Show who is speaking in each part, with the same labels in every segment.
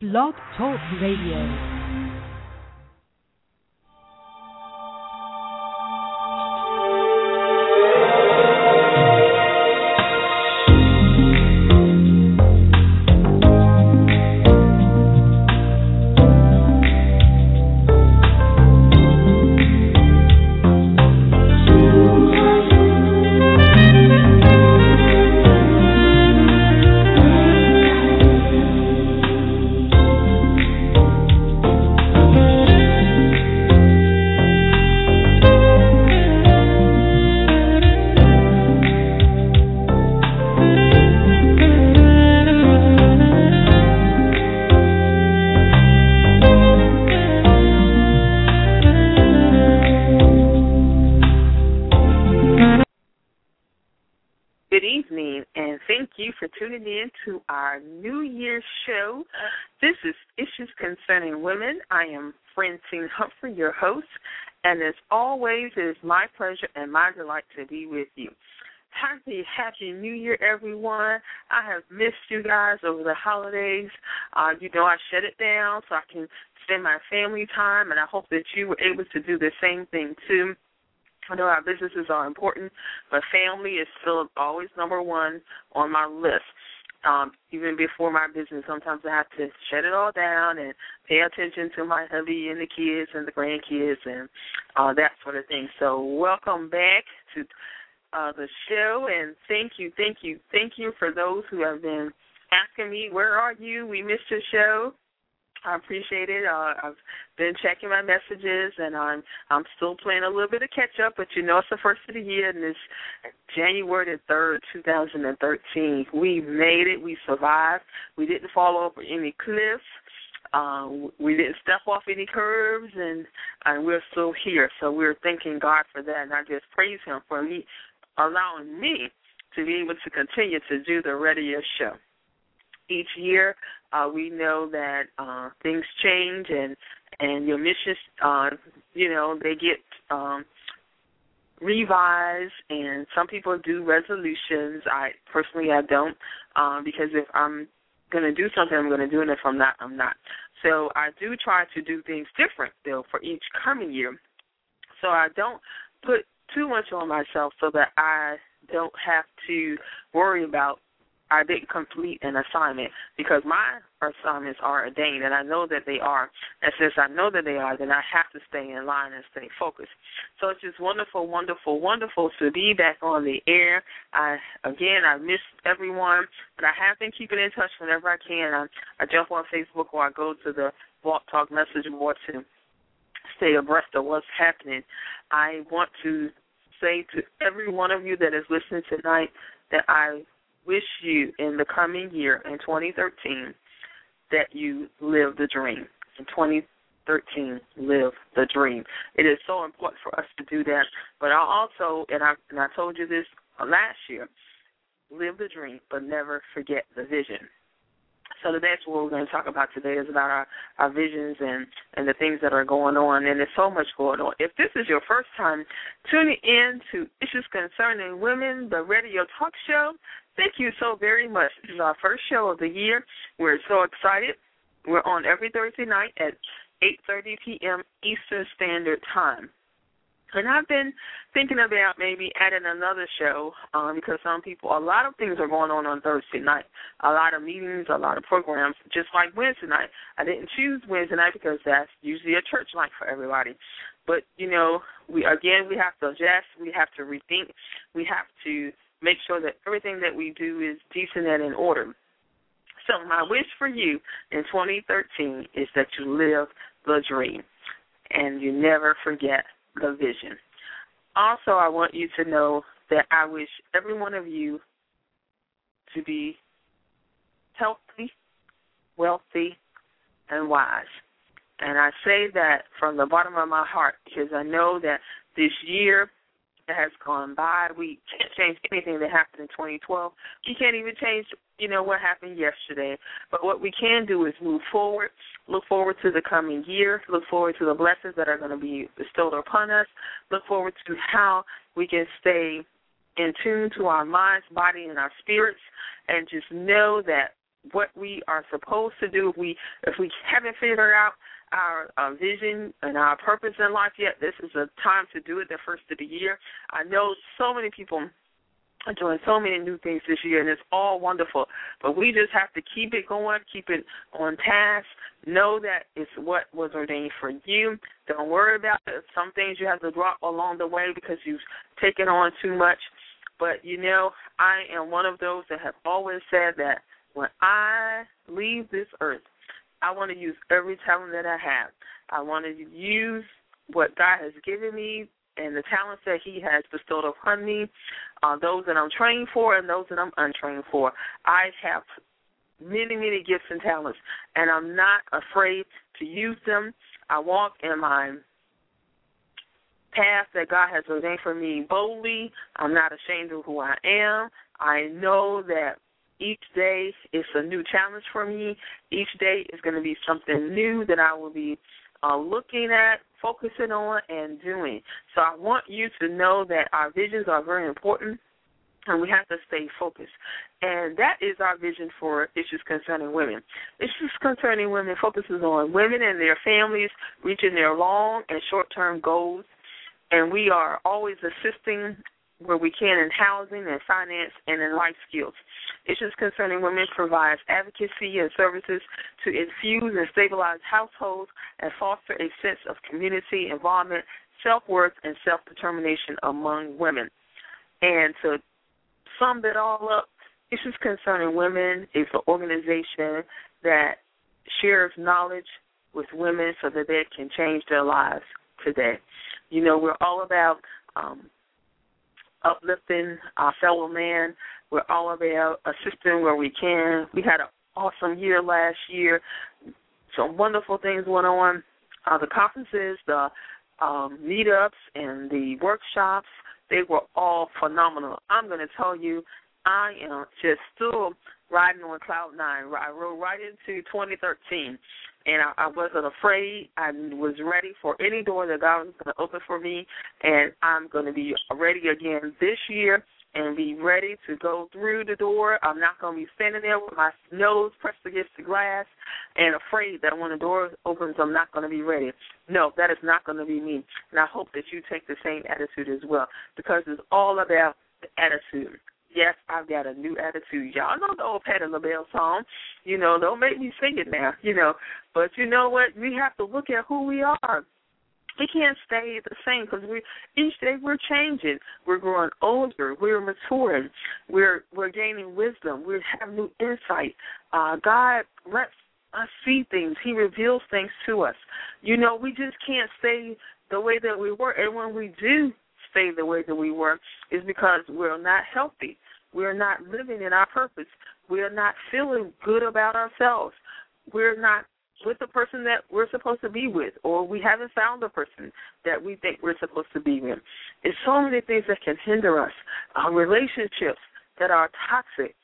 Speaker 1: Blog Talk Radio.
Speaker 2: Tuning in to our New Year's show. This is Issues Concerning Women. I am Francine Humphrey, your host, and as always, it is my pleasure and my delight to be with you. Happy New Year, everyone. I have missed you guys over the holidays. I shut it down so I can spend my family time, and I hope that you were able to do the same thing, too. I know our businesses are important, but family is still always number one on my list. Even before my business, sometimes I have to shut it all down and pay attention to my hubby and the kids and the grandkids and that sort of thing. So welcome back to the show, and thank you for those who have been asking me, where are you? We missed your show. I appreciate it. I've been checking my messages, and I'm still playing a little bit of catch-up, but it's the first of the year, and it's January the 3rd, 2013. We made it. We survived. We didn't fall over any cliffs. We didn't step off any curves, and we're still here. So we're thanking God for that, and I just praise Him for allowing me to be able to continue to do the radio show. Each year, we know that things change and your missions, they get revised, and some people do resolutions. I don't, because if I'm going to do something, I'm going to do it. If I'm not, I'm not. So I do try to do things different, though, for each coming year. So I don't put too much on myself so that I don't have to worry about I didn't complete an assignment, because my assignments are ordained, and I know that they are. And since I know that they are, then I have to stay in line and stay focused. So it's just wonderful, wonderful, wonderful to be back on the air. I miss everyone, but I have been keeping in touch whenever I can. I jump on Facebook or I go to the Blog Talk message board to stay abreast of what's happening. I want to say to every one of you that is listening tonight that I wish you in the coming year, in 2013, that you live the dream. In 2013, live the dream. It is so important for us to do that. But I also, and I told you this last year, live the dream, but never forget the vision. So that's what we're going to talk about today, is about our visions and the things that are going on, and there's so much going on. If this is your first time tuning in to Issues Concerning Women, the radio talk show, thank you so very much. This is our first show of the year. We're so excited. We're on every Thursday night at 8:30 p.m. Eastern Standard Time. And I've been thinking about maybe adding another show because a lot of things are going on Thursday night. A lot of meetings, a lot of programs, just like Wednesday night. I didn't choose Wednesday night because that's usually a church night for everybody. But, we have to adjust. We have to rethink. We have to make sure that everything that we do is decent and in order. So my wish for you in 2013 is that you live the dream and you never forget the vision. Also, I want you to know that I wish every one of you to be healthy, wealthy, and wise. And I say that from the bottom of my heart because I know that this year that has gone by, we can't change anything that happened in 2012. We can't even change, what happened yesterday. But what we can do is move forward, look forward to the coming year, look forward to the blessings that are going to be bestowed upon us, look forward to how we can stay in tune to our minds, body, and our spirits, and just know that what we are supposed to do. If we haven't figured out our vision and our purpose in life yet, this is a time to do it the first of the year. I know so many people are doing so many new things this year, and it's all wonderful. But we just have to keep it going, keep it on task, know that it's what was ordained for you. Don't worry about it. Some things you have to drop along the way because you've taken on too much. But, you know, I am one of those that have always said that when I leave this earth, I want to use every talent that I have. I want to use what God has given me and the talents that he has bestowed upon me, those that I'm trained for and those that I'm untrained for. I have many, many gifts and talents, and I'm not afraid to use them. I walk in my path that God has ordained for me boldly. I'm not ashamed of who I am. I know that each day is a new challenge for me. Each day is going to be something new that I will be looking at, focusing on, and doing. So I want you to know that our visions are very important, and we have to stay focused. And that is our vision for Issues Concerning Women. Issues Concerning Women focuses on women and their families reaching their long and short-term goals, and we are always assisting where we can in housing and finance and in life skills. Issues Concerning Women provides advocacy and services to infuse and stabilize households and foster a sense of community involvement, self-worth, and self-determination among women. And to sum it all up, Issues Concerning Women is an organization that shares knowledge with women so that they can change their lives today. You know, we're all about uplifting our fellow man. We're all about assisting where we can. We had an awesome year last year. Some wonderful things went on. The conferences, the meetups, and the workshops, they were all phenomenal. I'm going to tell you, I am just still riding on cloud nine. I rode right into 2013, and I wasn't afraid. I was ready for any door that God was going to open for me, and I'm going to be ready again this year and be ready to go through the door. I'm not going to be standing there with my nose pressed against the glass and afraid that when the door opens, I'm not going to be ready. No, that is not going to be me, and I hope that you take the same attitude as well, because it's all about the attitude. Yes, I've got a new attitude. Y'all know the old Patti LaBelle song. You know, don't make me sing it now, you know. But you know what? We have to look at who we are. We can't stay the same because each day we're changing. We're growing older. We're maturing. We're gaining wisdom. We have new insight. God lets us see things. He reveals things to us. You know, we just can't stay the way that we were. And when we do stay the way that we were, is because we're not healthy. We're not living in our purpose. We're not feeling good about ourselves. We're not with the person that we're supposed to be with, or we haven't found the person that we think we're supposed to be with. There's so many things that can hinder us. Relationships that are toxic,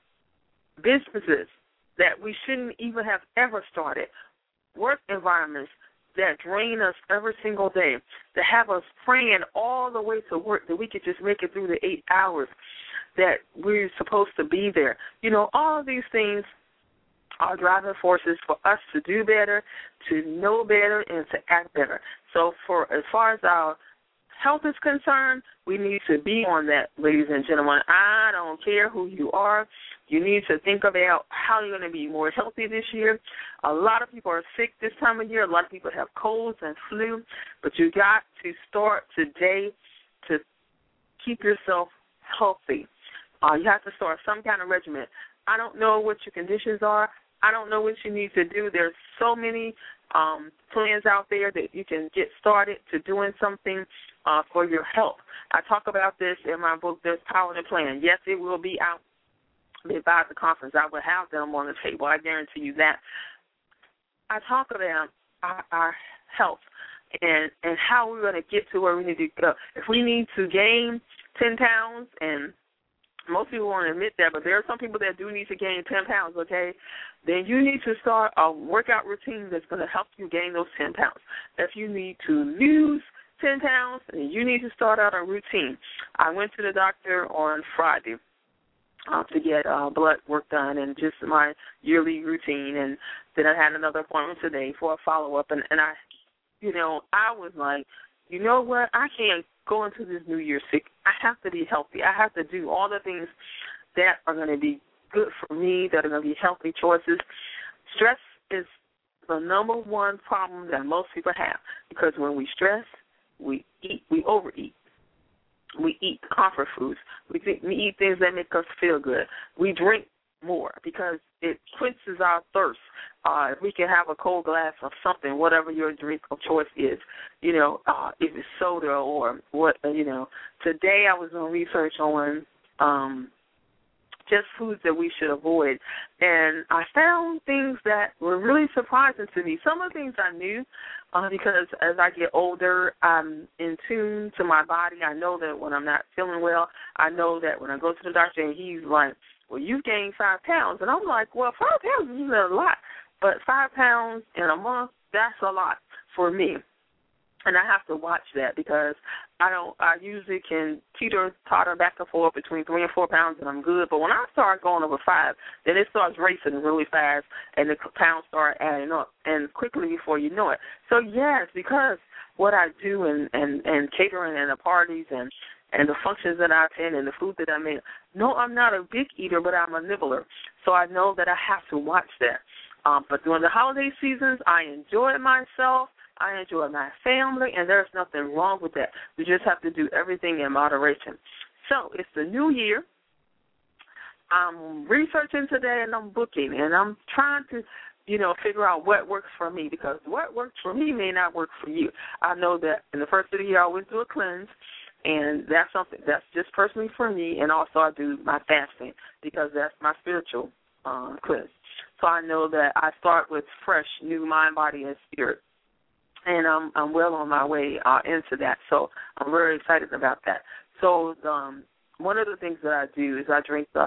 Speaker 2: businesses that we shouldn't even have ever started, work environments that drain us every single day, that have us praying all the way to work that we could just make it through the 8 hours that we're supposed to be there. You know, all of these things are driving forces for us to do better, to know better, and to act better. So as far as our health is concerned, we need to be on that, ladies and gentlemen. I don't care who you are. You need to think about how you're going to be more healthy this year. A lot of people are sick this time of year. A lot of people have colds and flu. But you got to start today to keep yourself healthy. You have to start some kind of regimen. I don't know what your conditions are. I don't know what you need to do. There's so many plans out there that you can get started to doing something for your health. I talk about this in my book, There's Power in the Plan. Yes, it will be out by the conference. I will have them on the table. I guarantee you that. I talk about our health and how we're going to get to where we need to go. If we need to gain 10 pounds, and most people won't admit that, but there are some people that do need to gain 10 pounds, okay? Then you need to start a workout routine that's going to help you gain those 10 pounds. If you need to lose 10 pounds, then you need to start out a routine. I went to the doctor on Friday, to get blood work done and just my yearly routine. And then I had another appointment today for a follow-up. And I, I was like, you know what? I can't go into this new year sick. I have to be healthy. I have to do all the things that are going to be good for me, that are going to be healthy choices. Stress is the number one problem that most people have, because when we stress, we overeat. We eat comfort foods. We eat things that make us feel good. We drink more because it quenches our thirst. If we can have a cold glass of something, whatever your drink of choice is, if it's soda or what, Today I was doing research on just foods that we should avoid, and I found things that were really surprising to me. Some of the things I knew because as I get older, I'm in tune to my body. I know that when I'm not feeling well, I know that when I go to the doctor and he's like, well, you've gained 5 pounds. And I'm like, well, 5 pounds is a lot, but 5 pounds in a month, that's a lot for me. And I have to watch that because I usually can teeter-totter back and forth between 3 and 4 pounds and I'm good. But when I start going over 5, then it starts racing really fast and the pounds start adding up and quickly before you know it. So, yes, because what I do and catering and the parties and the functions that I attend and the food that I make, no, I'm not a big eater, but I'm a nibbler. So I know that I have to watch that. But during the holiday seasons, I enjoy myself. I enjoy my family, and there's nothing wrong with that. We just have to do everything in moderation. So it's the new year. I'm researching today, and I'm booking, and I'm trying to, figure out what works for me, because what works for me may not work for you. I know that in the first of the year I always do a cleanse, and that's something that's just personally for me, and also I do my fasting because that's my spiritual cleanse. So I know that I start with fresh, new mind, body, and spirit. And I'm well on my way into that, so I'm very excited about that. So one of the things that I do is I drink the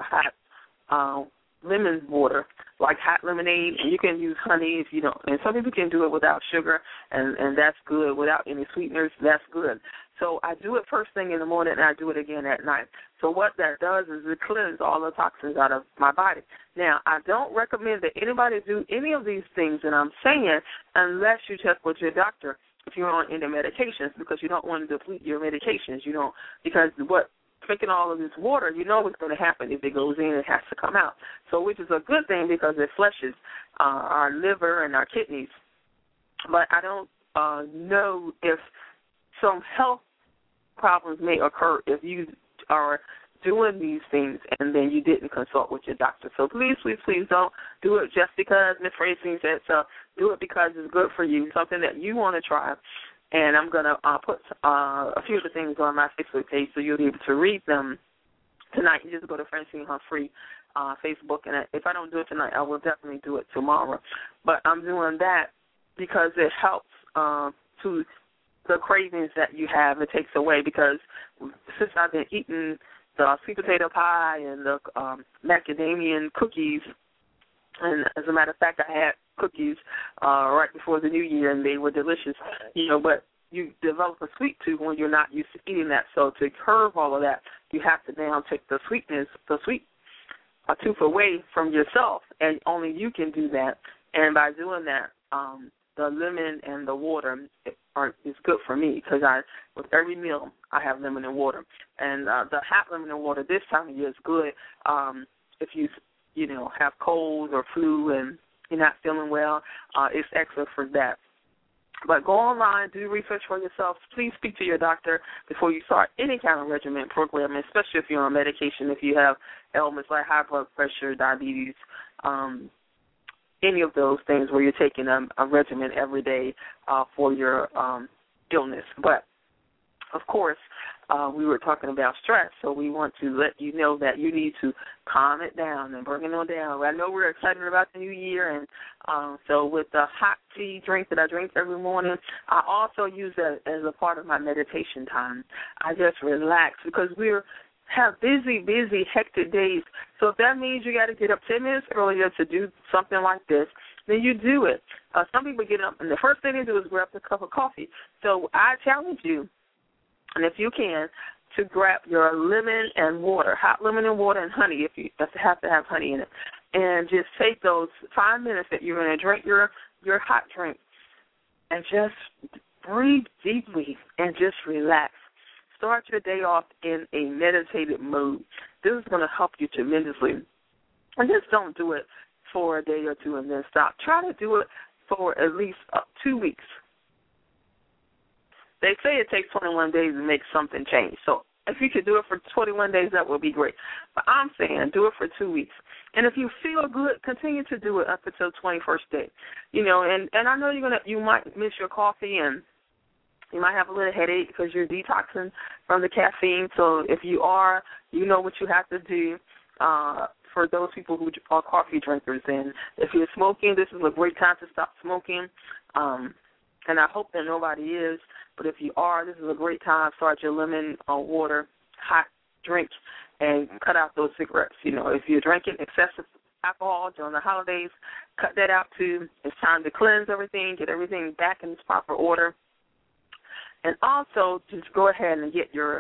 Speaker 2: hot lemon water, like hot lemonade, and you can use honey if you don't. And some people can do it without sugar, and that's good. Without any sweeteners, that's good. So I do it first thing in the morning, and I do it again at night. So what that does is it cleanses all the toxins out of my body. Now, I don't recommend that anybody do any of these things that I'm saying unless you check with your doctor if you're on any medications, because you don't want to deplete your medications. Because drinking all of this water, what's going to happen. If it goes in, it has to come out. So which is a good thing because it flushes our liver and our kidneys. But I don't know if some health problems may occur if you are doing these things and then you didn't consult with your doctor. So please, please, please don't do it just because Ms. Francine said so. Do it because it's good for you, something that you want to try. And I'm going to put a few of the things on my Facebook page so you'll be able to read them tonight. You just go to Francine Humphrey Facebook, and if I don't do it tonight, I will definitely do it tomorrow. But I'm doing that because it helps to the cravings that you have. It takes away, because since I've been eating the sweet potato pie and the macadamia cookies, and as a matter of fact, I had cookies right before the new year, and they were delicious, but you develop a sweet tooth when you're not used to eating that. So to curb all of that, you have to now take the sweet tooth away from yourself, and only you can do that. And by doing that, the lemon and the water is good for me, because with every meal I have lemon and water. And the hot lemon and water this time of year is good if you have cold or flu and you're not feeling well. It's excellent for that. But go online, do research for yourself. Please speak to your doctor before you start any kind of regimen program, especially if you're on medication, if you have ailments like high blood pressure, diabetes, any of those things where you're taking a regimen every day for your illness. But, of course, we were talking about stress, so we want to let you know that you need to calm it down and bring it on down. I know we're excited about the new year, and so with the hot tea drink that I drink every morning, I also use that as a part of my meditation time. I just relax because have busy, hectic days. So if that means you got to get up 10 minutes earlier to do something like this, then you do it. Some people get up, and the first thing they do is grab a cup of coffee. So I challenge you, and if you can, to grab your lemon and water, hot lemon and water and honey if you have to have honey in it, and just take those 5 minutes that you're going to drink your hot drink and just breathe deeply and just relax. Start your day off in a meditative mode. This is going to help you tremendously. And just don't do it for a day or two and then stop. Try to do it for at least 2 weeks. They say it takes 21 days to make something change. So if you could do it for 21 days, that would be great. But I'm saying do it for 2 weeks. And if you feel good, continue to do it up until the 21st day. You know, and I know you might miss your coffee and you might have a little headache because you're detoxing from the caffeine. So if you are, you know what you have to do for those people who are coffee drinkers. And if you're smoking, this is a great time to stop smoking. And I hope that nobody is. But if you are, this is a great time to start your lemon water hot drink and cut out those cigarettes. You know, if you're drinking excessive alcohol during the holidays, cut that out too. It's time to cleanse everything, get everything back in its proper order. And also just go ahead and get your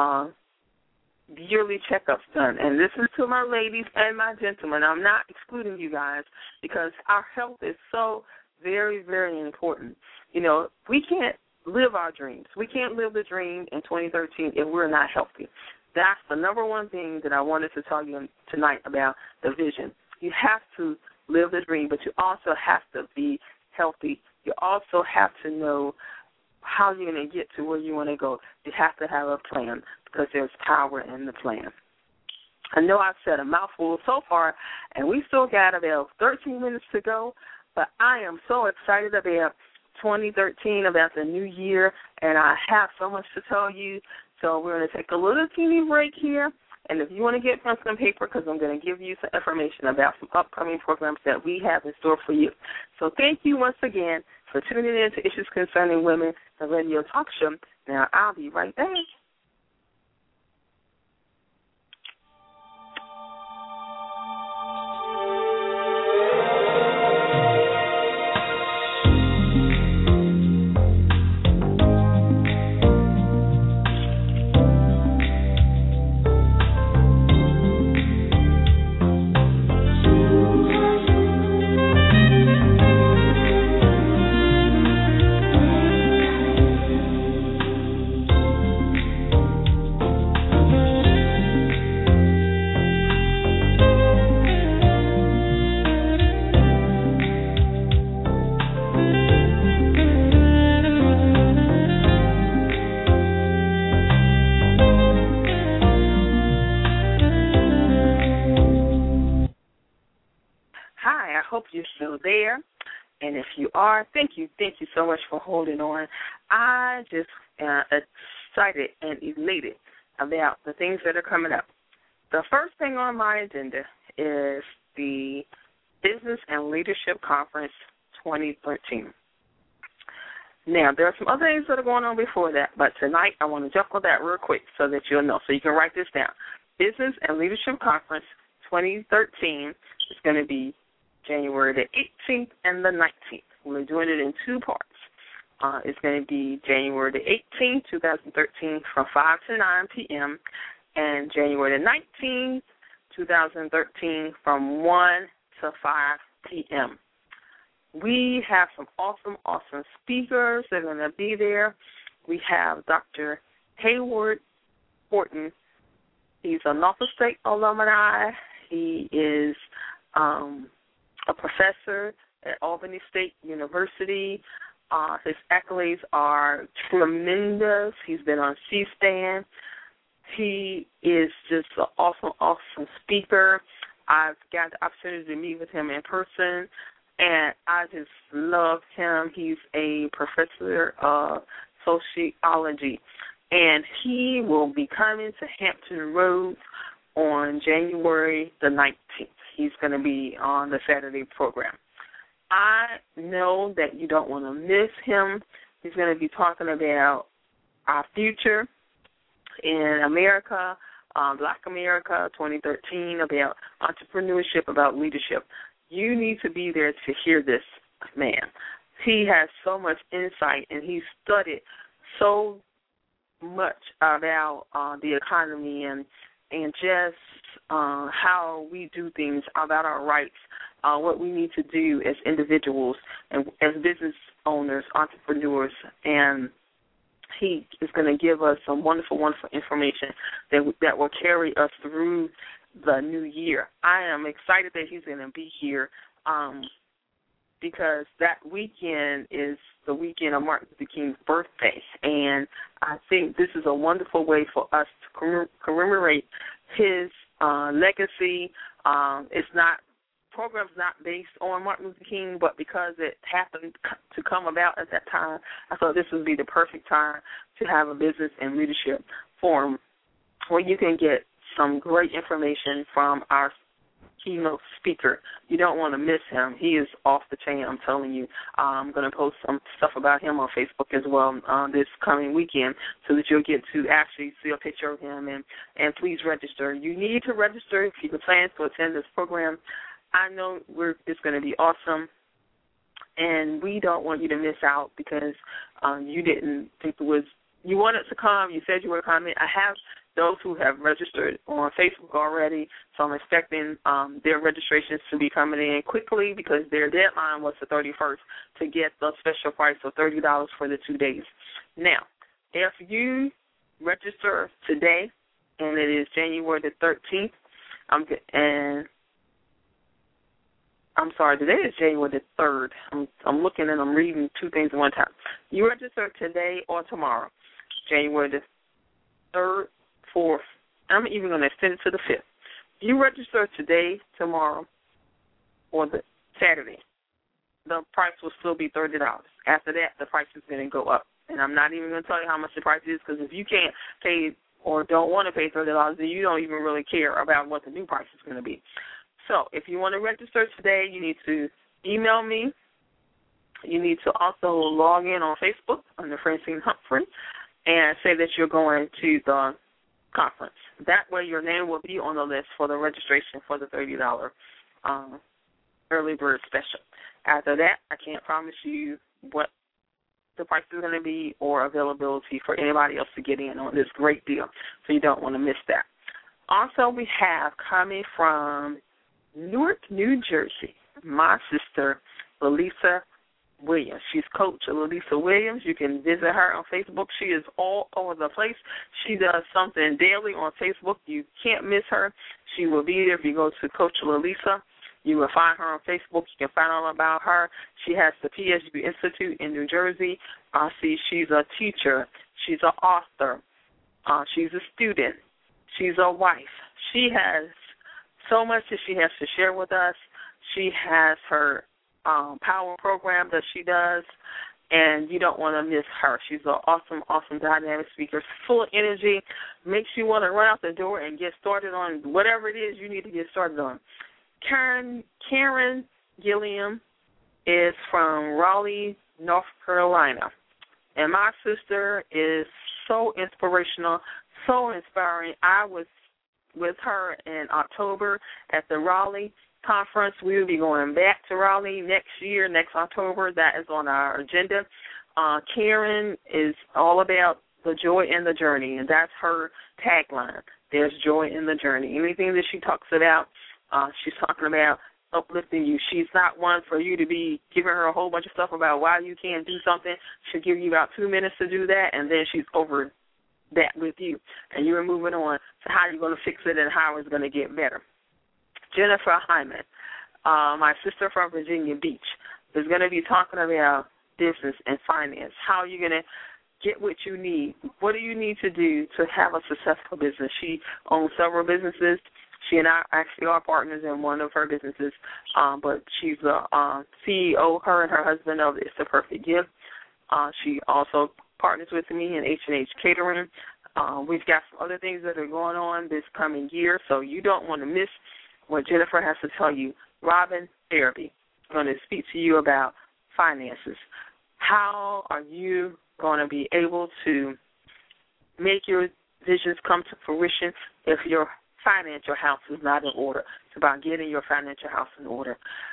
Speaker 2: yearly checkups done. And this is to my ladies and my gentlemen. I'm not excluding you guys because our health is so very, very important. You know, we can't live our dreams. We can't live the dream in 2013 if we're not healthy. That's the number one thing that I wanted to tell you tonight about the vision. You have to live the dream, but you also have to be healthy. You also have to know how you're going to get to where you want to go. You have to have a plan because there's power in the plan. I know I've said a mouthful so far, and we still got about 13 minutes to go, but I am so excited about 2013, about the new year, and I have so much to tell you. So we're going to take a little teeny break here, and if you want to get pencil and paper, because I'm going to give you some information about some upcoming programs that we have in store for you. So thank you once again for tuning in to Issues Concerning Women, the radio talk show. Now, I'll be right back. Hope you're still there, and if you are, thank you so much for holding on. I just excited and elated about the things that are coming up. The first thing on my agenda is the Business and Leadership Conference 2013. Now, there are some other things that are going on before that, but tonight I want to jump on that real quick so that you'll know, so you can write this down. Business and Leadership Conference 2013 is going to be January the 18th and the 19th. We're doing it in 2 parts. It's going to be January the 18th, 2013, from 5 to 9 p.m., and January the 19th, 2013, from 1 to 5 p.m. We have some awesome speakers that are going to be there. We have Dr. Hayward Horton. He's a Norfolk State alumni. He is a professor at Albany State University. His accolades are tremendous. He's been on C-SPAN. He is just an awesome speaker. I've got the opportunity to meet with him in person, and I just love him. He's a professor of sociology, and he will be coming to Hampton Roads on January the 19th. He's going to be on the Saturday program. I know that you don't want to miss him. He's going to be talking about our future in America, Black America 2013, about entrepreneurship, about leadership. You need to be there to hear this man. He has so much insight, and he studied so much about the economy and just how we do things, about our rights, what we need to do as individuals and as business owners, entrepreneurs, and he is going to give us some wonderful, wonderful information that will carry us through the new year. I am excited that he's going to be here because that weekend is the weekend of Martin Luther King's birthday, and I think this is a wonderful way for us to commemorate his legacy. Program's not based on Martin Luther King, but because it happened to come about at that time, I thought this would be the perfect time to have a business and leadership forum where you can get some great information from our keynote speaker. You don't want to miss him. He is off the chain, I'm telling you. I'm going to post some stuff about him on Facebook as well this coming weekend so that you'll get to actually see a picture of him. And please register. You need to register if you plan to attend this program. I know it's going to be awesome, and we don't want you to miss out because you didn't think you wanted to come. You said you were coming. I have those who have registered on Facebook already, so I'm expecting their registrations to be coming in quickly because their deadline was the 31st to get the special price of $30 for the 2 days. Now, if you register today, and it is January the 13th, today is January the 3rd. I'm looking and I'm reading two things at one time. You register today or tomorrow, January the 3rd, 4th. I'm even going to extend it to the 5th. You register today, tomorrow, or the Saturday, the price will still be $30. After that, the price is going to go up. And I'm not even going to tell you how much the price is because if you can't pay or don't want to pay $30, then you don't even really care about what the new price is going to be. So if you want to register today, you need to email me. You need to also log in on Facebook under Francine Humphrey and say that you're going to the conference. That way your name will be on the list for the registration for the $30 early bird special. After that, I can't promise you what the price is going to be or availability for anybody else to get in on this great deal, so you don't want to miss that. Also, we have coming from Newark, New Jersey, my sister, Lalisa Williams. She's Coach Lalisa Williams. You can visit her on Facebook. She is all over the place. She does something daily on Facebook. You can't miss her. She will be there if you go to Coach Lalisa. You will find her on Facebook. You can find all about her. She has the PSU Institute in New Jersey. She's a teacher. She's an author. She's a student. She's a wife. She has so much that she has to share with us. She has her power program that she does, and you don't want to miss her. She's an awesome, awesome dynamic speaker, full of energy, makes you want to run out the door and get started on whatever it is you need to get started on. Karen Gilliam is from Raleigh, North Carolina, and my sister is so inspirational, so inspiring. I was with her in October at the Raleigh conference. We will be going back to Raleigh next year, next October. That is on our agenda. Karen is all about the joy in the journey, and that's her tagline. There's joy in the journey. Anything that she talks about, she's talking about uplifting you. She's not one for you to be giving her a whole bunch of stuff about why you can't do something. She'll give you about 2 minutes to do that, and then she's over that with you, and you're moving on to how you're going to fix it and how it's going to get better. Jennifer Hyman, my sister from Virginia Beach, is going to be talking about business and finance. How are you going to get what you need? What do you need to do to have a successful business? She owns several businesses. She and I actually are partners in one of her businesses, but she's the CEO, her and her husband, of It's the Perfect Gift. She also partners with me in H&H Catering. We've got some other things that are going on this coming year, so you don't want to miss what Jennifer has to tell you. Robin Therapy is going to speak to you about finances. How are you going to be able to make your visions come to fruition if your financial house is not in order? It's about getting your financial house in order.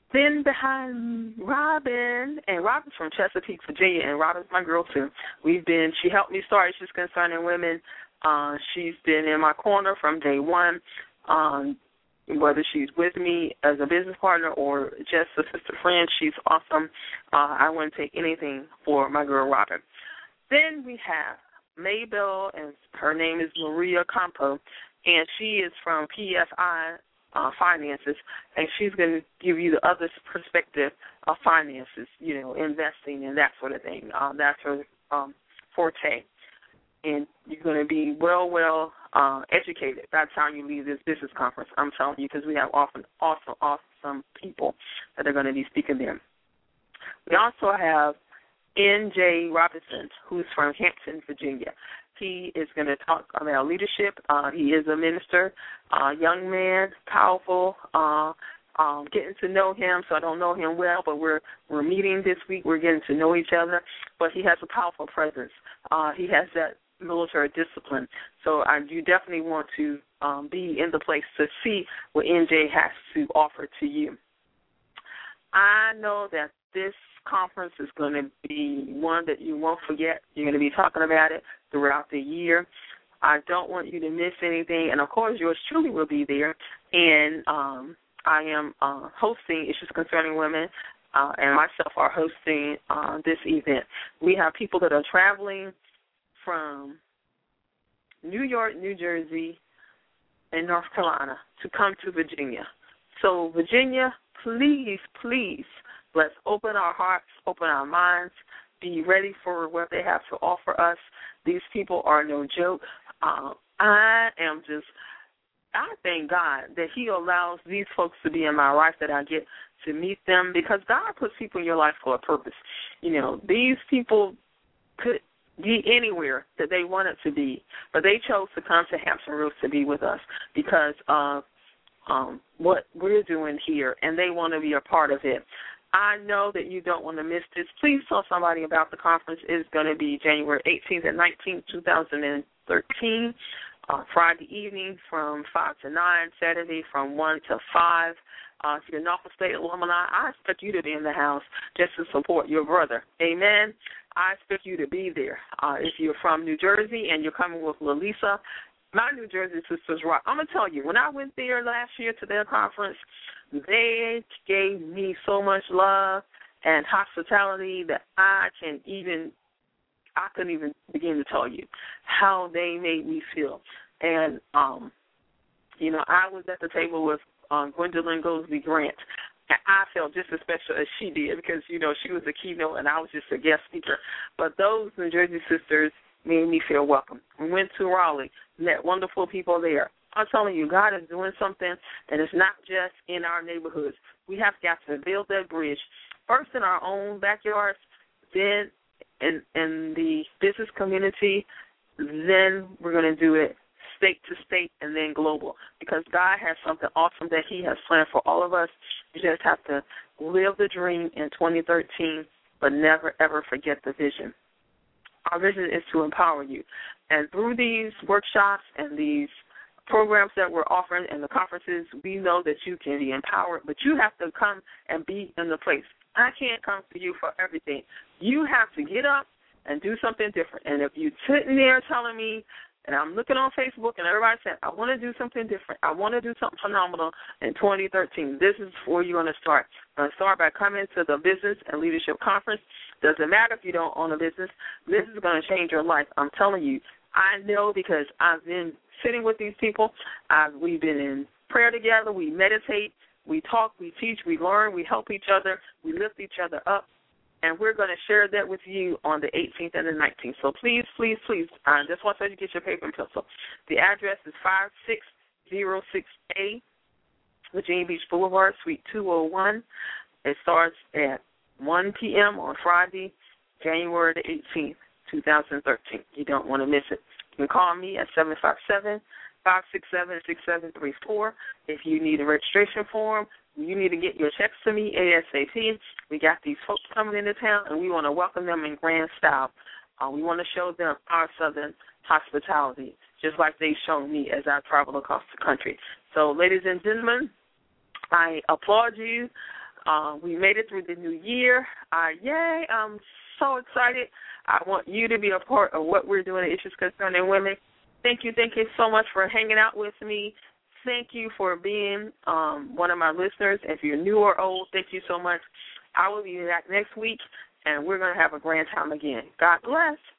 Speaker 2: Then behind Robin, and Robin's from Chesapeake, Virginia, and Robin's my girl too. She helped me start Issues Concerning Women. She's been in my corner from day one, whether she's with me as a business partner or just a sister friend. She's awesome. I wouldn't take anything for my girl Robin. Then we have Maybelle, and her name is Maria Campo, and she is from PFI Finances, and she's going to give you the other perspective of finances, investing and that sort of thing. That's her forte. And you're going to be well educated by the time you leave this business conference, I'm telling you, because we have awesome people that are going to be speaking there. We also have N.J. Robinson, who's from Hampton, Virginia. He is going to talk about leadership. He is a minister, young man, powerful, getting to know him. So I don't know him well, but we're meeting this week. We're getting to know each other. But he has a powerful presence. He has that military discipline. So you definitely want to be in the place to see what NJ has to offer to you. I know that this conference is going to be one that you won't forget. You're going to be talking about it throughout the year. I don't want you to miss anything. And, of course, yours truly will be there. And I am hosting Issues Concerning Women, and myself are hosting this event. We have people that are traveling from New York, New Jersey, and North Carolina to come to Virginia. So, Virginia, please, let's open our hearts, open our minds, be ready for what they have to offer us. These people are no joke. I thank God that he allows these folks to be in my life, that I get to meet them, because God puts people in your life for a purpose. These people could be anywhere that they wanted to be, but they chose to come to Hampton Roads to be with us because of what we're doing here, and they want to be a part of it. I know that you don't want to miss this. Please tell somebody about the conference. It's going to be January 18th and 19th, 2013, Friday evening from 5 to 9, Saturday from 1 to 5. If you're Norfolk State alumni, I expect you to be in the house just to support your brother. Amen. I expect you to be there. If you're from New Jersey and you're coming with LaLisa, my New Jersey sisters rock. I'm going to tell you, when I went there last year to their conference, they gave me so much love and hospitality that I couldn't even begin to tell you how they made me feel. And, I was at the table with Gwendolyn Gosby Grant, and I felt just as special as she did because, she was the keynote and I was just a guest speaker. But those New Jersey sisters made me feel welcome. We went to Raleigh, met wonderful people there. I'm telling you, God is doing something, and it's not just in our neighborhoods. We have got to build that bridge, first in our own backyards, then in the business community, then we're going to do it state to state and then global, because God has something awesome that he has planned for all of us. You just have to live the dream in 2013, but never, ever forget the vision. Our vision is to empower you. And through these workshops and these programs that we're offering and the conferences, we know that you can be empowered, but you have to come and be in the place. I can't come to you for everything. You have to get up and do something different. And if you're sitting there telling me, and I'm looking on Facebook and everybody saying, I want to do something different, I want to do something phenomenal in 2013, this is where you're going to start. You're going to start by coming to the Business and Leadership Conference. Doesn't matter if you don't own a business. This is going to change your life. I'm telling you. I know because I've been sitting with these people. We've been in prayer together. We meditate. We talk. We teach. We learn. We help each other. We lift each other up. And we're going to share that with you on the 18th and the 19th. So please, I just want you to get your paper and pencil. The address is 5606A, Virginia Beach Boulevard, Suite 201. It starts at 1 p.m. on Friday, January the 18th, 2013. You don't want to miss it. You can call me at 757-567-6734. If you need a registration form, you need to get your checks to me ASAP. We got these folks coming into town, and we want to welcome them in grand style. We want to show them our Southern hospitality, just like they've shown me as I travel across the country. So, ladies and gentlemen, I applaud you. We made it through the new year. Yay, I'm so excited. I want you to be a part of what we're doing at Issues Concerning Women. Thank you so much for hanging out with me. Thank you for being one of my listeners. If you're new or old, thank you so much. I will be back next week, and we're going to have a grand time again. God bless.